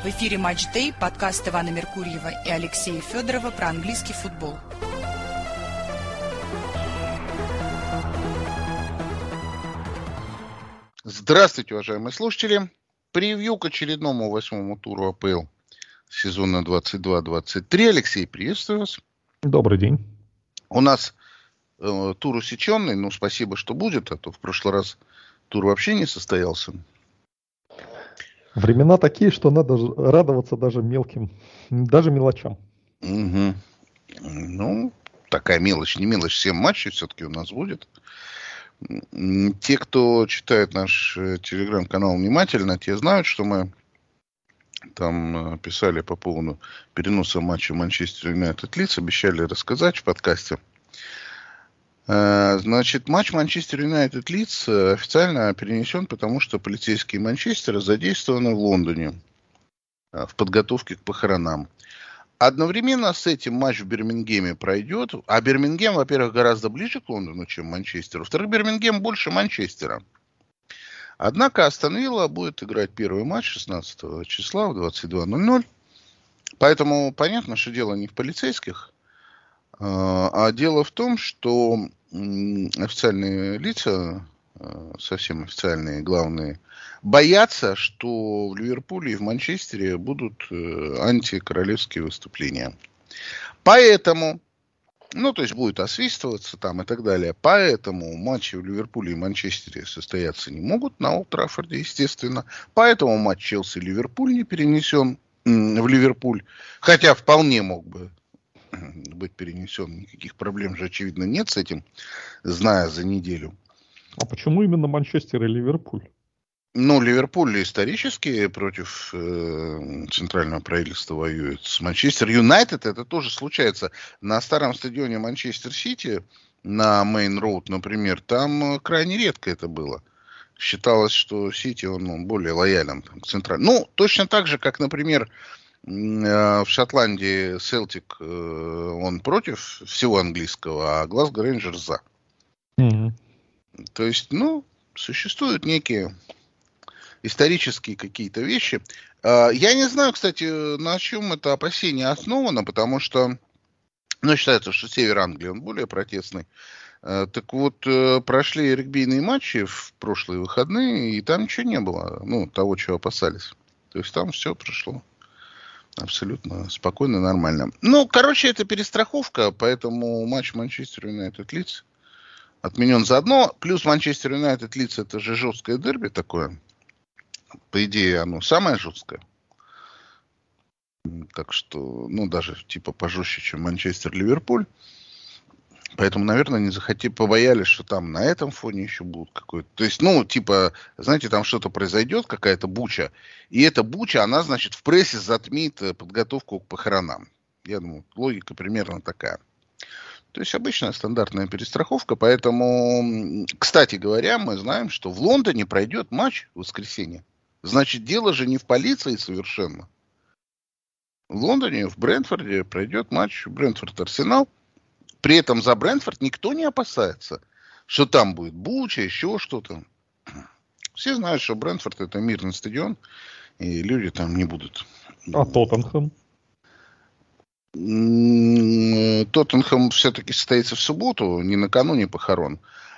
В эфире «Матч Дэй», подкаст Ивана Меркурьева и Алексея Федорова про английский футбол. Здравствуйте, уважаемые слушатели. Превью к очередному 8-му туру АПЛ сезона 22-23. Алексей, приветствую вас. Добрый день. У нас тур усеченный, но спасибо, что будет, а то в прошлый раз тур вообще не состоялся. Времена такие, что надо радоваться даже мелочам. Угу. Ну, такая мелочь, не мелочь, 7 матчей все-таки у нас будет. Те, кто читает наш телеграм-канал внимательно, те знают, что мы там писали по поводу переноса матча Манчестер Юнайтед Лидс, обещали рассказать в подкасте. Значит, матч Манчестер Юнайтед Лидс официально перенесен, потому что полицейские Манчестера задействованы в Лондоне в подготовке к похоронам. Одновременно с этим матч в Бирмингеме пройдет. А Бирмингем, во-первых, гораздо ближе к Лондону, чем Манчестер. Во-вторых, Бирмингем больше Манчестера. Однако Астон Вилла будет играть первый матч 16 числа в 22:00. Поэтому понятно, что дело не в полицейских. А дело в том, что официальные лица, совсем официальные, главные, боятся, что в Ливерпуле и в Манчестере будут антикоролевские выступления. Поэтому, то есть будет освистываться там и так далее. Поэтому матчи в Ливерпуле и Манчестере состояться не могут на Олд Траффорде, естественно. Поэтому матч Челси-Ливерпуль не перенесен в Ливерпуль. Хотя вполне мог бы быть перенесен. Никаких проблем же, очевидно, нет с этим, зная за неделю. А почему именно Манчестер и Ливерпуль? Ливерпуль исторически против центрального правительства воюет. С Манчестер Юнайтед это тоже случается. На старом стадионе Манчестер Сити, на Мейн-Роуд, например, там крайне редко это было. Считалось, что Сити, он более лоялен к центральному. Точно так же, как, например, в Шотландии Селтик, он против всего английского, а Глазго Рейнджерс за. Mm-hmm. То есть, существуют некие исторические какие-то вещи. Я не знаю, кстати, на чем это опасение основано, потому что, считается, что север Англии, он более протестный. Так вот, прошли регбийные матчи в прошлые выходные, и там ничего не было, того, чего опасались. То есть там все прошло абсолютно спокойно, нормально. Это перестраховка, поэтому матч Манчестер Юнайтед Лидс отменен заодно. Плюс Манчестер Юнайтед Лидс это же жесткое дерби такое. По идее, оно самое жесткое. Так что, даже типа пожестче, чем Манчестер-Ливерпуль. Поэтому, наверное, побоялись, что там на этом фоне еще будут какой-то... То есть, знаете, там что-то произойдет, какая-то буча. И эта буча, она, значит, в прессе затмит подготовку к похоронам. Я думаю, логика примерно такая. То есть, обычная стандартная перестраховка. Поэтому, кстати говоря, мы знаем, что в Лондоне пройдет матч в воскресенье. Значит, дело же не в полиции совершенно. В Лондоне, в Брентфорде пройдет матч Брентфорд-Арсенал. При этом за Брентфорд никто не опасается, что там будет буча, еще что-то. Все знают, что Брентфорд это мирный стадион, и люди там не будут. А Тоттенхэм? Тоттенхэм все-таки состоится в субботу, не накануне похорон.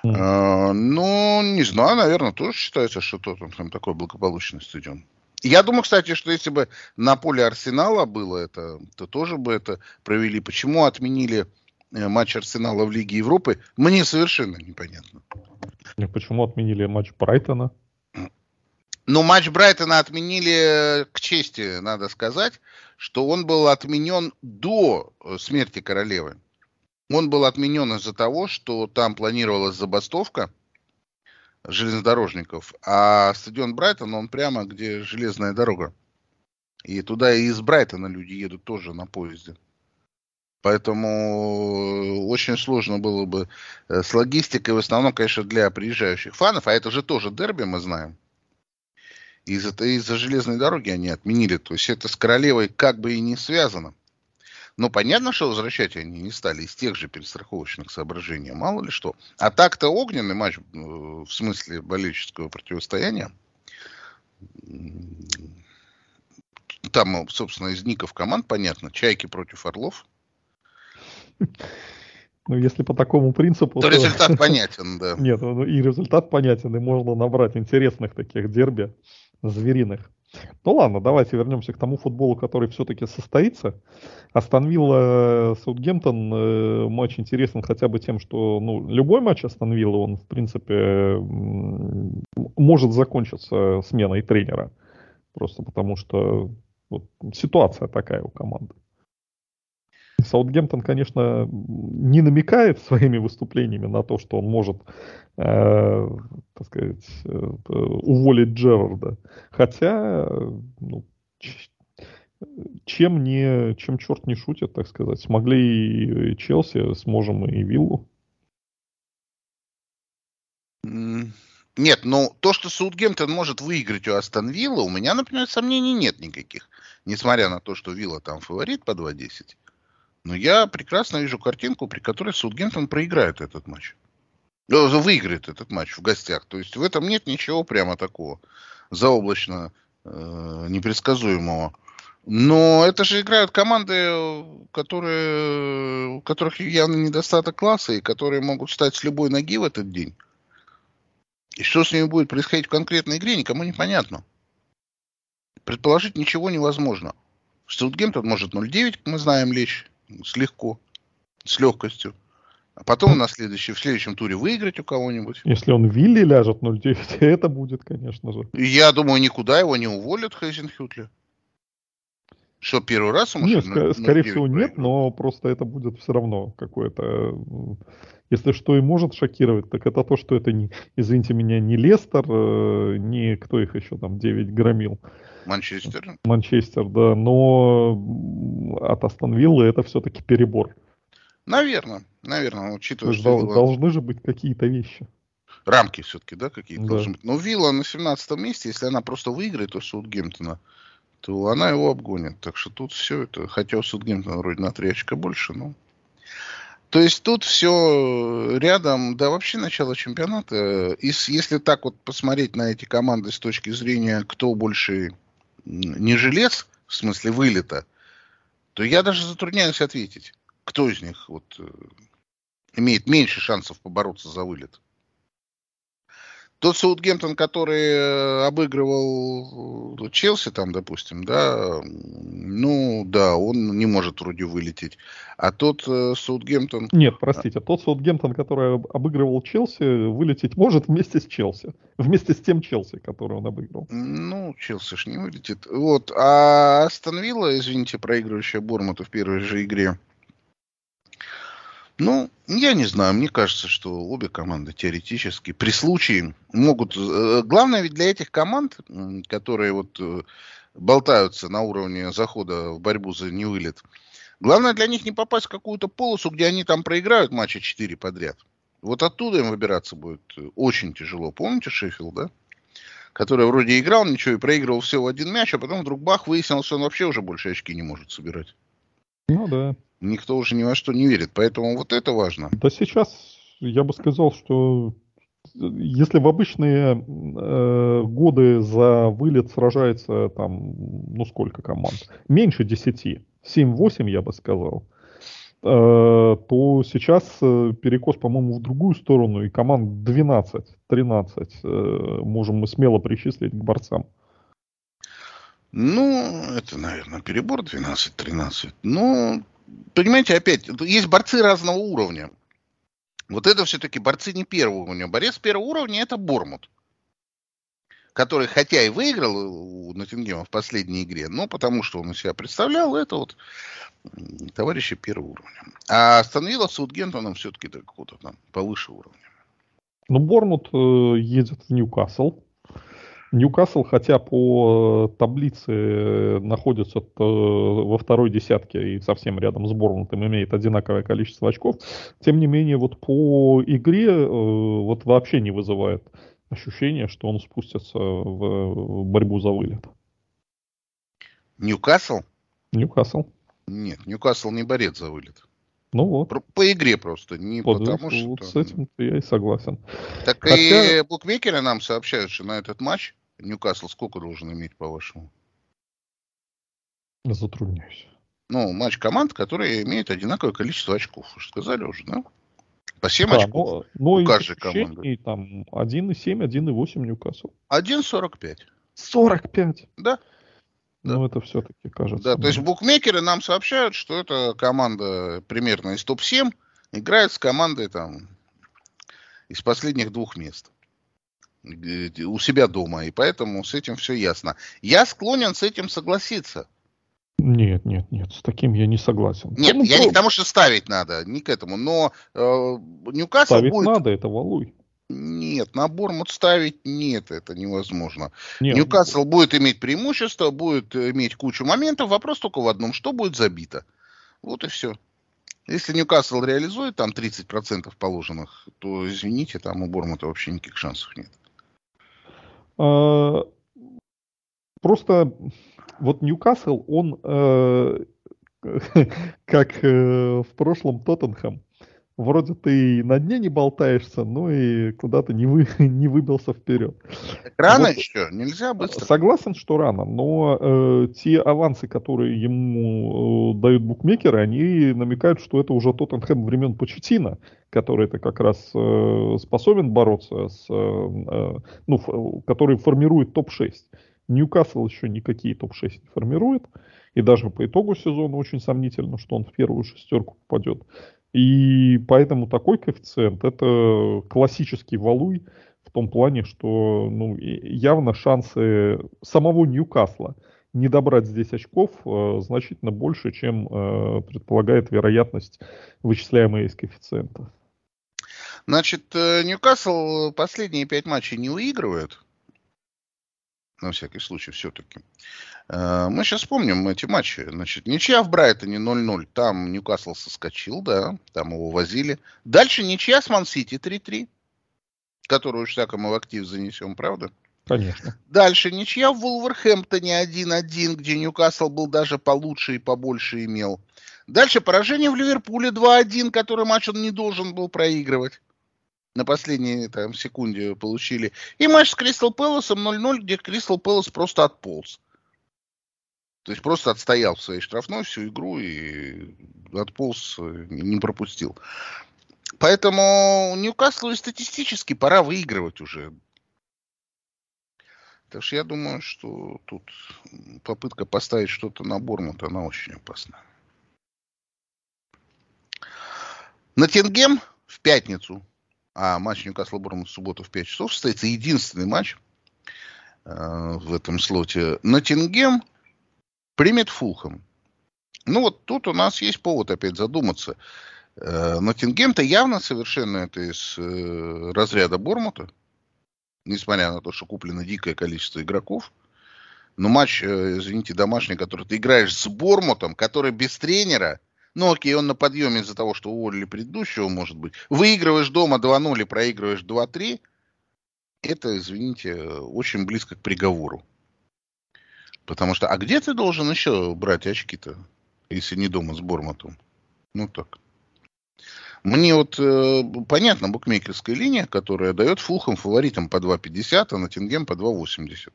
Не знаю, наверное, тоже считается, что Тоттенхэм такой благополучный стадион. Я думаю, кстати, что если бы на поле Арсенала было это, то тоже бы это провели. Почему отменили матч Арсенала в Лиге Европы, мне совершенно непонятно. Почему отменили матч Брайтона? Матч Брайтона отменили к чести, надо сказать, что он был отменен до смерти королевы. Он был отменен из-за того, что там планировалась забастовка железнодорожников, а стадион Брайтон, он прямо где железная дорога. И туда и из Брайтона люди едут тоже на поезде. Поэтому очень сложно было бы с логистикой, в основном, конечно, для приезжающих фанов. А это же тоже дерби, мы знаем. Из-за железной дороги они отменили. То есть это с королевой как бы и не связано. Но понятно, что возвращать они не стали из тех же перестраховочных соображений. Мало ли что. А так-то огненный матч в смысле болельческого противостояния. там, собственно, из ников команд понятно. Чайки против Орлов. Ну, если по такому принципу, То результат понятен, да. Нет, и результат понятен, и можно набрать интересных таких дерби звериных. Ну ладно, давайте вернемся к тому футболу, который все-таки состоится. Астон Вилла, Саутгемптон, матч интересен хотя бы тем, что любой матч Астон Виллы, он, в принципе, может закончиться сменой тренера. Просто потому что ситуация такая у команды. Саутгемптон, конечно, не намекает своими выступлениями на то, что он может, так сказать, уволить Джерарда. Хотя, чем черт не шутит, так сказать. Смогли и Челси, сможем и Виллу. Нет, то, что Саутгемптон может выиграть у Астон Виллы, у меня, например, сомнений нет никаких. Несмотря на то, что Вилла там фаворит по 2.10. Но я прекрасно вижу картинку, при которой Саутгемптон проиграет этот матч. Выиграет этот матч в гостях. То есть в этом нет ничего прямо такого заоблачно непредсказуемого. Но это же играют команды, у которых явно недостаток класса, и которые могут встать с любой ноги в этот день. И что с ними будет происходить в конкретной игре, никому не понятно. Предположить ничего невозможно. Саутгемптон может 0-9, как мы знаем, лечь с легкостью. А потом в следующем туре выиграть у кого-нибудь. Если он Вилли ляжет 0-9, это будет, конечно же. Я думаю, никуда его не уволят, Хейзенхютли. Что, первый раз ему? Нет, скорее всего нет, но просто это будет все равно какое-то... Если что и может шокировать, так это то, что это, извините меня, не Лестер, не кто их еще там 9 громил. Манчестер, да, но от Астон Виллы это все-таки перебор. Наверное, учитывая, что Вилла... Должны же быть какие-то вещи. Рамки все-таки, да, какие-то должны быть. Но Вилла на 17 месте, если она просто выиграет у Саутгемптона, то она его обгонит. Так что тут все это, хотя у Саутгемптона вроде на 3 очка больше, но... То есть тут все рядом, да вообще начало чемпионата. Если так вот посмотреть на эти команды с точки зрения, кто больше не жилец, в смысле вылета, то я даже затрудняюсь ответить, кто из них имеет меньше шансов побороться за вылет. Тот Саутгемптон, который обыгрывал Челси, там, допустим, да, он не может вроде вылететь. А тот Саутгемптон... Нет, простите, тот Саутгемптон, который обыгрывал Челси, вылететь может вместе с Челси. Вместе с тем Челси, который он обыграл. Челси ж не вылетит. А Астон Вилла, извините, проигрывающая Борнмуту в первой же игре, я не знаю, мне кажется, что обе команды теоретически при случае могут... Главное ведь для этих команд, которые болтаются на уровне захода в борьбу за невылет, главное для них не попасть в какую-то полосу, где они там проиграют матча 4 подряд. Вот оттуда им выбираться будет очень тяжело. Помните Шеффилд, да? Который вроде играл ничего и проигрывал всего один мяч, а потом вдруг бах, выяснилось, что он вообще уже больше очки не может собирать. Да. Никто уже ни во что не верит, поэтому вот это важно. Да сейчас я бы сказал, что если в обычные годы за вылет сражается там, сколько команд? Меньше 10, 7-8 я бы сказал, то сейчас перекос, по-моему, в другую сторону, и команд 12-13 можем мы смело причислить к борцам. Это, наверное, перебор 12-13. Понимаете, опять, есть борцы разного уровня. Вот это все-таки борцы не первого уровня. Борец первого уровня – это Борнмут, который, хотя и выиграл у Ноттингема в последней игре, но потому что он из себя представлял, это товарищи первого уровня. А Астон Вилла с Саутгемптоном все-таки какого-то там повыше уровня. Борнмут едет в Ньюкасл. Ньюкасл, хотя по таблице находится во второй десятке и совсем рядом с Борнмутом, имеет одинаковое количество очков, тем не менее по игре вообще не вызывает ощущение, что он спустится в борьбу за вылет. Ньюкасл? Ньюкасл. Нет, Ньюкасл не борец за вылет. По игре просто, не потому что... С этим я и согласен. Так и букмекеры нам сообщают, что на этот матч Ньюкасл сколько должен иметь, по-вашему? Затрудняюсь. Матч команд, которые имеют одинаковое количество очков. Вы же сказали уже, да? По 7 Да, очков но у из каждой команды. допущений там 1,7, 1,8 Ньюкасл. 1,45. 45. Да, да. Ну, это все-таки кажется Да, то есть мне. букмекеры нам сообщают, что эта команда примерно из топ-7 играет с командой там из последних 2 мест у себя дома, и поэтому с этим все ясно. Я склонен с этим согласиться. Нет, с таким я не согласен. Нет, я не к тому, что ставить надо, не к этому, но Ньюкасл ставить будет... надо, это валуй. Нет, на Бормут ставить нет, это невозможно. Нет. Ньюкасл будет иметь преимущество, будет иметь кучу моментов, вопрос только в одном, что будет забито. Вот и все. Если Ньюкасл реализует там 30% положенных, то, извините, там у Бормута вообще никаких шансов нет. Просто вот Ньюкасл, он как в прошлом Тоттенхэм. Вроде ты на дне не болтаешься, но и куда-то не выбился вперед. Рано Вот, еще, нельзя быстро. согласен, что рано, но те авансы, которые ему дают букмекеры, они намекают, что это уже Тоттенхэм времен Почеттино, который-то как раз способен бороться который формирует топ-6. Ньюкасл еще никакие топ-6 не формирует, и даже по итогу сезона очень сомнительно, что он в первую шестерку попадет. И поэтому такой коэффициент – это классический валуй в том плане, что явно шансы самого Ньюкасла не добрать здесь очков значительно больше, чем предполагает вероятность, вычисляемая из коэффициента. Значит, Ньюкасл последние 5 матчей не выигрывает. На всякий случай все-таки. Мы сейчас вспомним эти матчи. Значит, ничья в Брайтоне 0-0. Там Ньюкасл соскочил, да. Там его возили. Дальше ничья с Ман-Сити 3-3. Которую уж всяко мы в актив занесем, правда? Конечно. Дальше ничья в Вулверхэмптоне 1-1, где Ньюкасл был даже получше и побольше имел. Дальше поражение в Ливерпуле 2-1, который матч он не должен был проигрывать. На последней секунде получили. И матч с Кристал Пэласом 0-0, где Кристал Пэлас просто отполз. То есть просто отстоял в своей штрафной всю игру и отполз, не пропустил. Поэтому Ньюкаслу и статистически пора выигрывать уже. Так что я думаю, что тут попытка поставить что-то на Бормут, она очень опасна. Ноттингем в пятницу. А матч Ньюкасл-Бормут в субботу в 5 часов состоится единственный матч в этом слоте. Ноттингем примет Фулхэм. Вот тут у нас есть повод опять задуматься. Ноттингем-то явно совершенно это из разряда Бормута. Несмотря на то, что куплено дикое количество игроков. Но матч, извините, домашний, который ты играешь с Бормутом, который без тренера. Окей, он на подъеме из-за того, что уволили предыдущего, может быть. Выигрываешь дома 2-0 и проигрываешь 2-3. Это, извините, очень близко к приговору. Потому что, а где ты должен еще брать очки-то, если не дома с Бормутом? Так. Мне понятна букмекерская линия, которая дает Фулхэм фаворитам по 2,50, а Ноттингем по 2,80.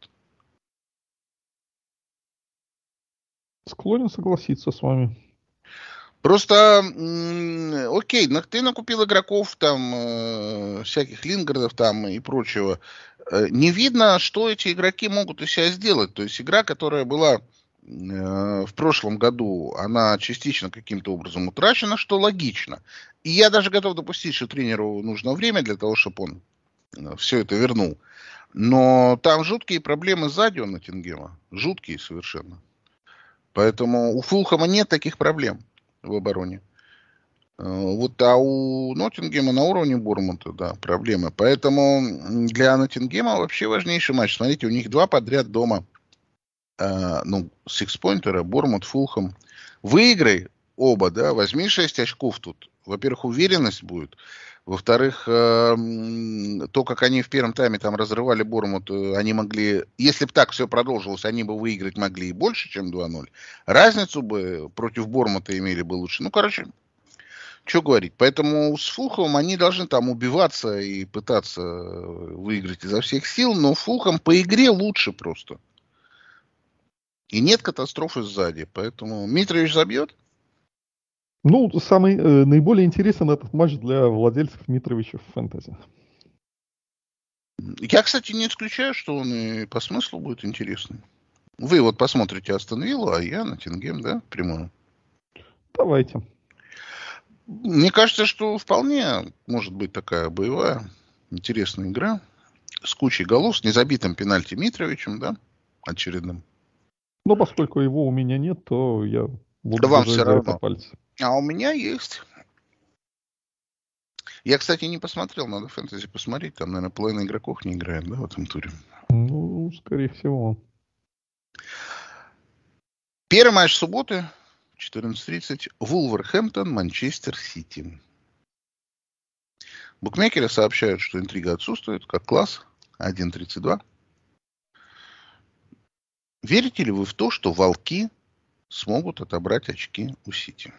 Склонен согласиться с вами. Просто, окей, ты накупил игроков, там, всяких Лингардов там и прочего. Не видно, что эти игроки могут из себя сделать. То есть игра, которая была в прошлом году, она частично каким-то образом утрачена, что логично. И я даже готов допустить, что тренеру нужно время для того, чтобы он все это вернул. Но там жуткие проблемы сзади у Ноттингема. Жуткие совершенно. Поэтому у Фулхэма нет таких проблем в обороне. А у Ноттингема на уровне Бормута, да, проблемы. Поэтому для Ноттингема вообще важнейший матч. Смотрите, у них 2 подряд дома. Сикспойнтера, Бормут, Фулхэм. Выиграй оба, да, возьми 6 очков тут. Во-первых, уверенность будет. Во-вторых, то, как они в первом тайме там разрывали Бормут, они могли, если бы так все продолжилось, они бы выиграть могли и больше, чем 2-0. Разницу бы против Бормута имели бы лучше. Что говорить. Поэтому с Фулхэмом они должны там убиваться и пытаться выиграть изо всех сил, но Фулхэм по игре лучше просто. И нет катастрофы сзади. Поэтому Митрович забьет? Ну, самый наиболее интересен этот матч для владельцев Митровича в фэнтези. Я, кстати, не исключаю, что он и по смыслу будет интересный. Вы вот посмотрите Астон Виллу, а я Ноттингем, да, прямую. Давайте. Мне кажется, что вполне может быть такая боевая, интересная игра с кучей голов, с незабитым пенальти Митровичем, да, очередным. Но поскольку его у меня нет, то я буду Да вам держать все за это равно. пальцы. А у меня есть. Я, кстати, не посмотрел, надо фэнтези посмотреть. Там, наверное, половина игроков не играет, да, в этом туре. Ну, скорее всего. Первый матч субботы, 14:30. Вулверхэмптон, Манчестер Сити. Букмекеры сообщают, что интрига отсутствует, как класс, 1.32. Верите ли вы в то, что волки смогут отобрать очки у Сити?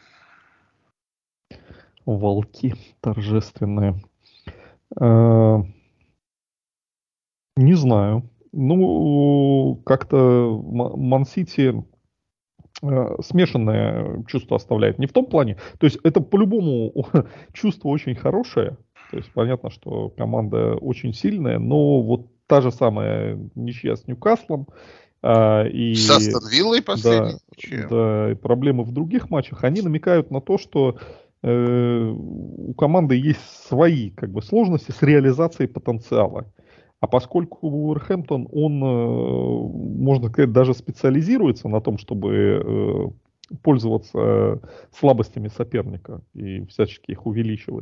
Волки торжественные. Не знаю. Ну, как-то Ман-Сити смешанное чувство оставляет. Не в том плане. То есть это по-любому чувство очень хорошее. То есть понятно, что команда очень сильная, но вот та же самая ничья с Ньюкаслом и, С Астон Виллой последний. да, и проблемы в других матчах, они намекают на то, что у команды есть свои как бы сложности с реализацией потенциала. А поскольку Вулверхэмптон, он, можно сказать, даже специализируется на том, чтобы пользоваться слабостями соперника и всячески их увеличивать,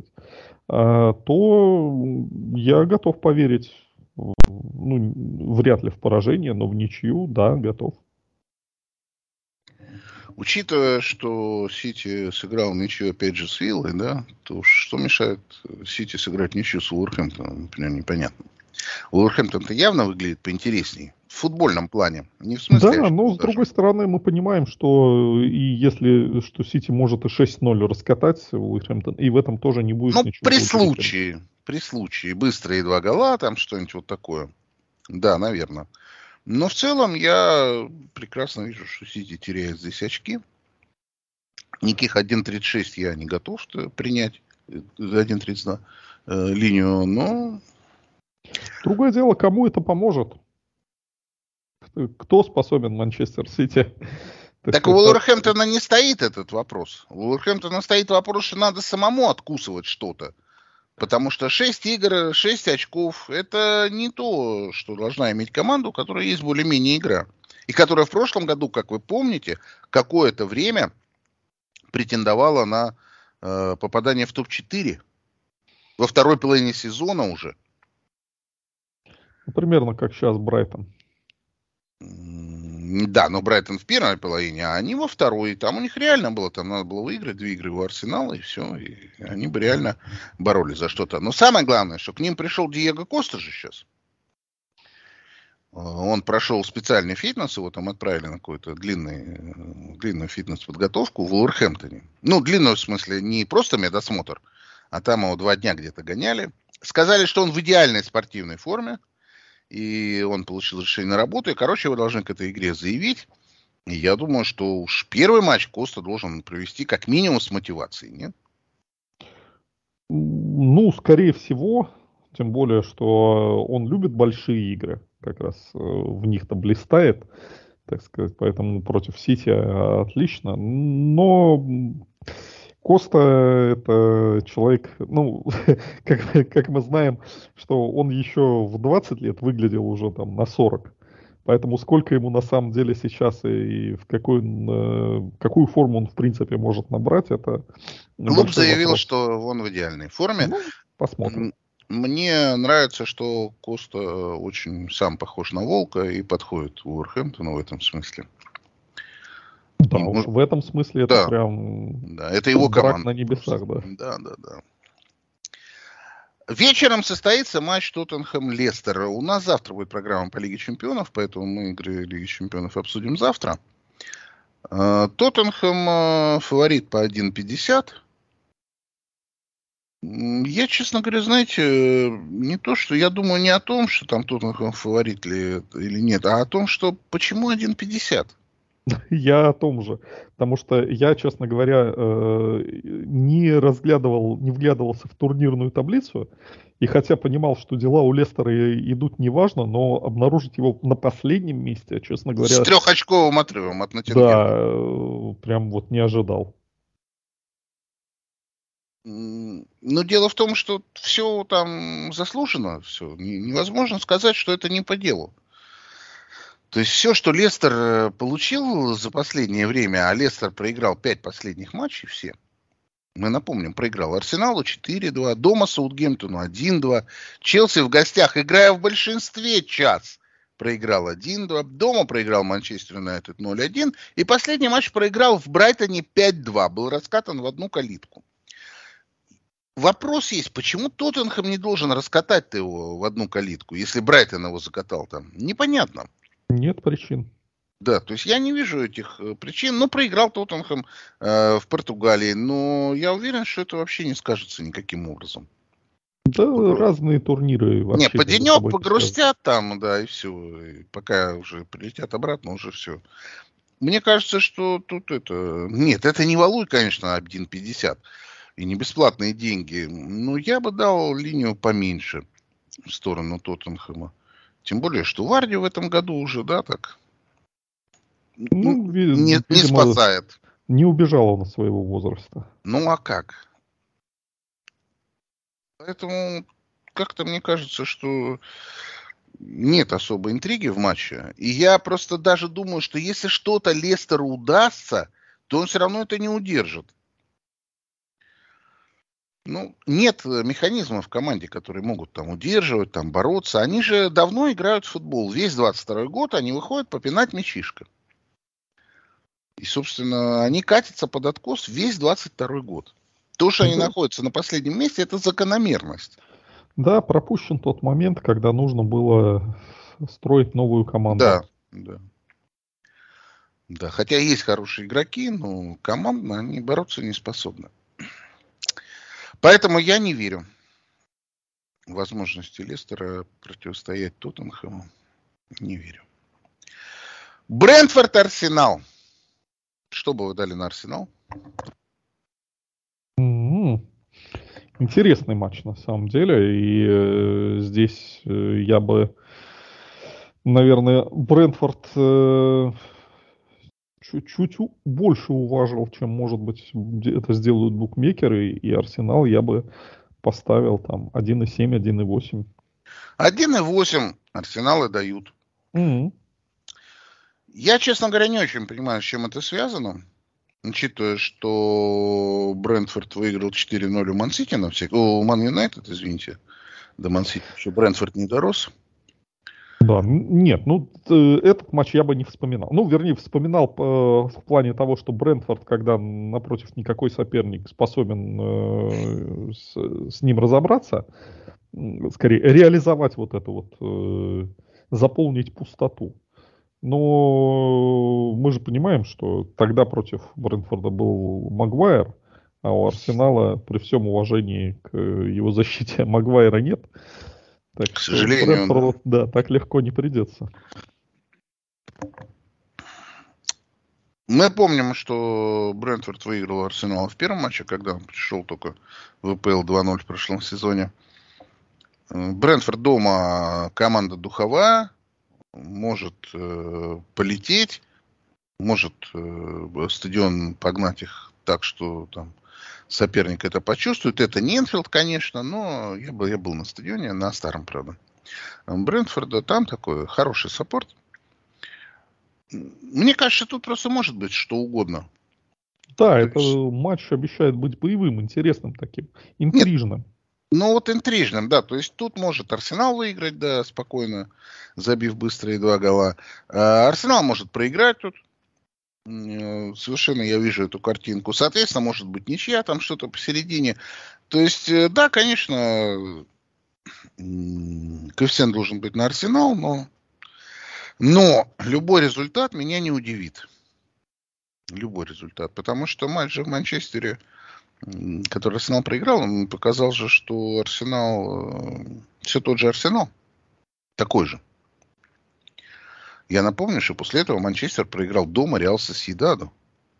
то я готов поверить, ну, вряд ли в поражение, но в ничью, да, готов. Учитывая, что Сити сыграл ничью опять же с Виллой, да, то что мешает Сити сыграть ничью с Вулверхэмптоном, например, непонятно. Вулверхэмптон-то явно выглядит поинтереснее в футбольном плане. Не в смысле. Да, но с другой стороны мы понимаем, что и если что Сити может и 6-0 раскатать Вулверхэмптон, и в этом тоже не будет ничего. При случае быстрые 2 гола, там что-нибудь вот такое. Да, наверное. Но в целом я прекрасно вижу, что Сити теряет здесь очки. Никаких 1.36 я не готов принять. 1.32 линию, но... Другое дело, кому это поможет? Кто способен Манчестер Сити? Так у Вулверхэмптона не стоит этот вопрос. У Вулверхэмптона стоит вопрос, что надо самому откусывать что-то. Потому что 6 игр, 6 очков – это не то, что должна иметь команда, у которой есть более-менее игра. И которая в прошлом году, как вы помните, какое-то время претендовала на попадание в топ-4. Во второй половине сезона уже. Примерно как сейчас Брайтон. Да, но Брайтон в первой половине, а они во второй. Там у них реально было, там надо было выиграть 2 игры у Арсенала, и все. И они бы реально боролись за что-то. Но самое главное, что к ним пришел Диего Коста же сейчас. Он прошел специальный фитнес, его там отправили на какую-то длинную фитнес-подготовку в Вулверхэмптоне. Ну, длинную в смысле не просто медосмотр, а там его 2 дня где-то гоняли. Сказали, что он в идеальной спортивной форме. И он получил разрешение на работу. И, короче, вы должны к этой игре заявить. И я думаю, что уж первый матч Коста должен провести как минимум с мотивацией, нет? Ну, скорее всего. Тем более, что он любит большие игры. Как раз в них-то блистает, так сказать. Поэтому против Сити отлично. Но Коста это человек, ну, как мы знаем, что он еще в 20 лет выглядел уже там на 40. Поэтому сколько ему на самом деле сейчас и в какую форму он в принципе может набрать, это... Клуб заявил, что он в идеальной форме. Ну, посмотрим. Мне нравится, что Коста очень сам похож на Волка и подходит Вулверхэмптону в этом смысле. Да, уж в этом смысле это прям... Да, это его команда. На небесах, да. Да. Вечером состоится матч Тоттенхэм-Лестер. У нас завтра будет программа по Лиге Чемпионов, поэтому мы игры Лиги Чемпионов обсудим завтра. Тоттенхэм фаворит по 1.50. Я, честно говоря, знаете, не то, что я думаю не о том, что там Тоттенхэм фаворит или нет, а о том, что почему 1.50. Я о том же. Потому что я, честно говоря, не вглядывался в турнирную таблицу. И хотя понимал, что дела у Лестера идут неважно, но обнаружить его на последнем месте, честно С говоря, трехочковым отрывом от да, Ноттингема. прям вот не ожидал. Но дело в том, что все там заслужено, все. Невозможно сказать, что это не по делу. То есть все, что Лестер получил за последнее время, а Лестер проиграл 5 последних матчей все. Мы напомним, проиграл Арсеналу 4-2, дома Саутгемптону 1-2, Челси в гостях, играя в большинстве час, проиграл 1-2, дома проиграл Манчестер Юнайтед 0-1, и последний матч проиграл в Брайтоне 5-2, был раскатан в одну калитку. Вопрос есть, почему Тоттенхэм не должен раскатать-то его в одну калитку, если Брайтон его закатал там? Непонятно. Нет причин. Да, то есть я не вижу этих причин. Ну, проиграл Тоттенхэм в Португалии, но я уверен, что это вообще не скажется никаким образом. Да, разные турниры вообще. Не, под денек погрустят там, да, и все. И пока уже прилетят обратно, уже все. Мне кажется, что тут это... Нет, это не валуй, конечно, 1,50 и не бесплатные деньги. Но я бы дал линию поменьше в сторону Тоттенхэма. Тем более, что Варди в этом году уже, да, так... Ну, не спасает. Не убежал он от своего возраста. Ну, а как? Поэтому как-то мне кажется, что нет особой интриги в матче. И я просто даже думаю, что если что-то Лестеру удастся, то он все равно это не удержит. Ну, нет механизмов в команде, которые могут там удерживать, там бороться. Они же давно играют в футбол. Весь 22-й год они выходят попинать мячишко. И, собственно, они катятся под откос весь 22-й год. То, что они находятся на последнем месте, это закономерность. Да, пропущен тот момент, когда нужно было строить новую команду. Да. Да, хотя есть хорошие игроки, но командно они бороться не способны. Поэтому я не верю в возможности Лестера противостоять Тоттенхэму. Не верю. Брентфорд, Арсенал. Что бы вы дали на Арсенал? Интересный матч на самом деле. И здесь я бы, наверное, Брентфорд чуть-чуть больше уважил, чем, может быть, это сделают букмекеры. И Арсенал я бы поставил там 1,7, 1,8. 1,8 Арсеналы дают. Я, честно говоря, не очень понимаю, с чем это связано. Учитывая, что Брентфорд выиграл 4-0 у Ман-Сити у Ман-Юнайтед, извините. До Ман-Сити еще Брентфорд не дорос. Да, нет, этот матч я бы не вспоминал. Ну, вернее, вспоминал в плане того, что Брентфорд, когда напротив никакой соперник способен с ним разобраться, скорее реализовать вот это вот, заполнить пустоту. Но мы же понимаем, что тогда против Брентфорда был Магуайр, а у Арсенала, при всем уважении к его защите, Магуайра нет. Так к сожалению, Брентфорду, да, так легко не придется. Мы помним, что Брентфорд выиграл Арсенал в первом матче, когда он пришел только в ВПЛ 2-0 в прошлом сезоне. Брентфорд дома команда духовая, может полететь, может стадион погнать их так, что там соперник это почувствует. Это не Энфилд, конечно, но я был на стадионе, на старом, правда. Брентфорда, там такой хороший саппорт. Мне кажется, тут просто может быть что угодно. Да, это матч обещает быть боевым, интересным таким, интрижным. Ну вот интрижным, да. То есть тут может Арсенал выиграть, да, спокойно, забив быстрые 2 гола. Арсенал может проиграть тут. Совершенно я вижу эту картинку. Соответственно, может быть ничья, там что-то посередине. То есть, да, конечно, коэффициент должен быть на Арсенал, но любой результат меня не удивит. Любой результат. Потому что матч же в Манчестере, который Арсенал проиграл, он показал же, что Арсенал все тот же Арсенал. Такой же. Я напомню, что после этого Манчестер проиграл дома Реал Сосьедаду.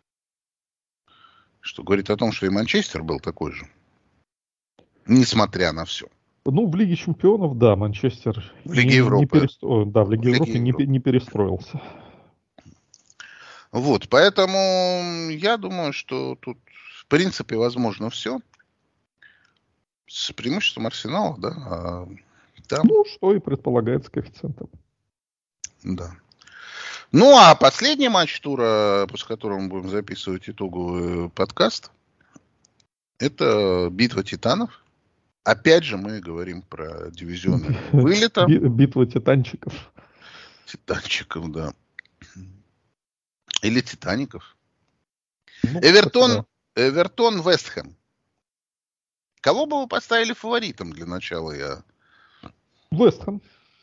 Что говорит о том, что и Манчестер был такой же. Несмотря на все. Ну, в Лиге Чемпионов, да, Манчестер В Лиге Европы. Да, в Лиге Европы не перестроился. Вот, поэтому я думаю, что тут, в принципе, возможно все. С преимуществом Арсенала, да. Там... Ну, что и предполагается коэффициентом. Да. Ну, а последний матч тура, после которого мы будем записывать итоговый подкаст, это битва титанов. Опять же, мы говорим про дивизионы вылета. Битва титанчиков. Титанчиков, да. Или титаников. Ну, Эвертон, Вестхэм. Кого бы вы поставили фаворитом для начала? Вестхэм.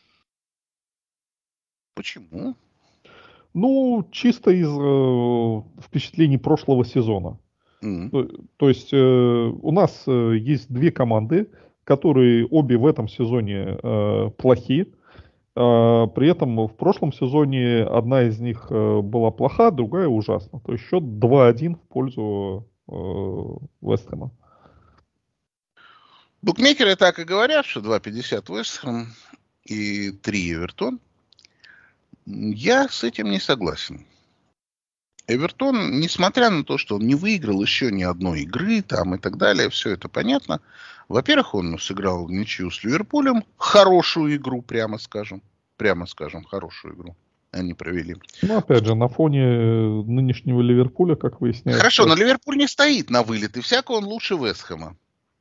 Почему? Ну, чисто из впечатлений прошлого сезона. То есть у нас есть две команды, которые обе в этом сезоне плохи. При этом в прошлом сезоне одна из них была плоха, другая ужасна. То есть счет 2-1 в пользу Вестхэма. Букмекеры так и говорят, что 2.50 Вестхэм и 3 Эвертон. Я с этим не согласен. Эвертон, несмотря на то, что он не выиграл еще ни одной игры там и так далее, все это понятно. Во-первых, он сыграл в ничью с Ливерпулем. Хорошую игру, прямо скажем, хорошую игру они провели. Ну, опять же, на фоне нынешнего Ливерпуля, как выясняется... Хорошо, но Ливерпуль не стоит на вылет, и всяко он лучше Вестхэма.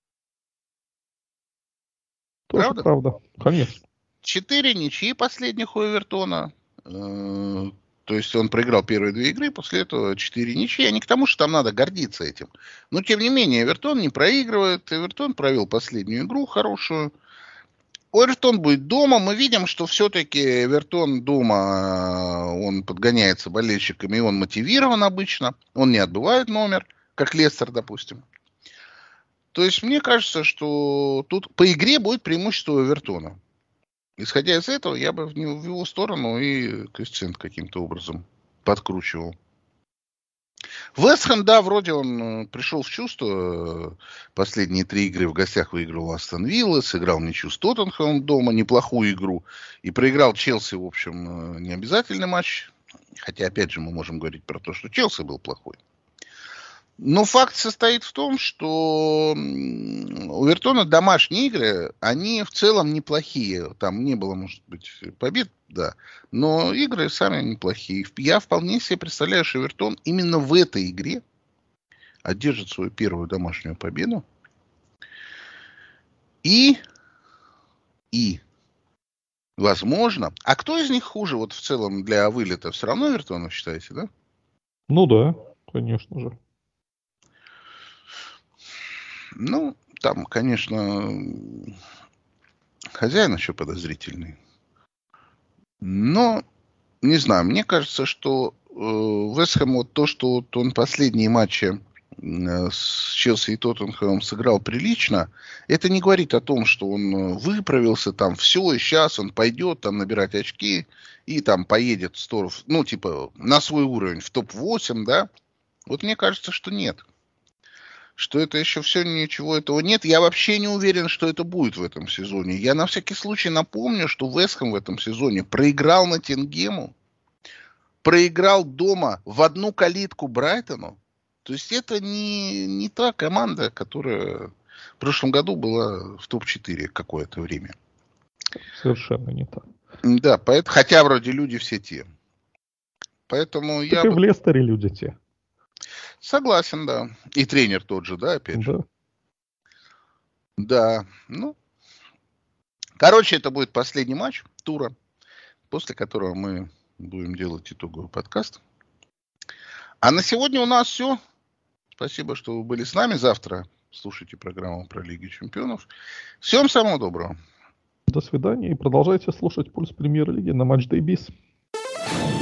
Тоже правда, конечно. 4 ничьи последних у Эвертона. То есть он проиграл первые 2 игры, после этого 4 ничьи. А не к тому, что там надо гордиться этим. Но, тем не менее, Эвертон не проигрывает. Эвертон провел последнюю игру хорошую. Эвертон будет дома. Мы видим, что все-таки Эвертон дома, он подгоняется болельщиками, и он мотивирован обычно. Он не отбывает номер, как Лестер, допустим. То есть мне кажется, что тут по игре будет преимущество Эвертона. Исходя из этого, я бы в его сторону и коэффициент каким-то образом подкручивал. Вестхэм, да, вроде он пришел в чувство. Последние 3 игры в гостях выиграл Астон Вилла, сыграл ничью с Тоттенхэмом дома, неплохую игру. И проиграл Челси, в общем, необязательный матч. Хотя, опять же, мы можем говорить про то, что Челси был плохой. Но факт состоит в том, что у Эвертона домашние игры, они в целом неплохие. Там не было, может быть, побед, да. Но игры сами неплохие. Я вполне себе представляю, что Эвертон именно в этой игре одержит свою первую домашнюю победу. И возможно... А кто из них хуже вот в целом для вылета? Все равно Эвертон, считаете, да? Ну да, конечно же. Ну, там, конечно, хозяин еще подозрительный. Но, не знаю, мне кажется, что Вестхэм, вот то, что вот он последние матчи с Челси и Тоттенхэмом сыграл прилично, это не говорит о том, что он выправился, там, все, и сейчас он пойдет там набирать очки и там поедет ну, типа, на свой уровень в топ-8, да? Вот мне кажется, что нет. Что это еще все, ничего этого нет. Я вообще не уверен, что это будет в этом сезоне. Я на всякий случай напомню, что Вестхэм в этом сезоне проиграл Ноттингему, проиграл дома в одну калитку Брайтону. То есть это не та команда, которая в прошлом году была в топ-4 какое-то время. Совершенно не так. Да, хотя вроде люди все те. Поэтому так и в Лестере люди те. Согласен, да. И тренер тот же, да, опять же? Да. Ну, короче, это будет последний матч тура, после которого мы будем делать итоговый подкаст. А на сегодня у нас все. Спасибо, что вы были с нами. Завтра слушайте программу про Лигу Чемпионов. Всем самого доброго. До свидания и продолжайте слушать Пульс Премьер-лиги на Матчдэй Биз.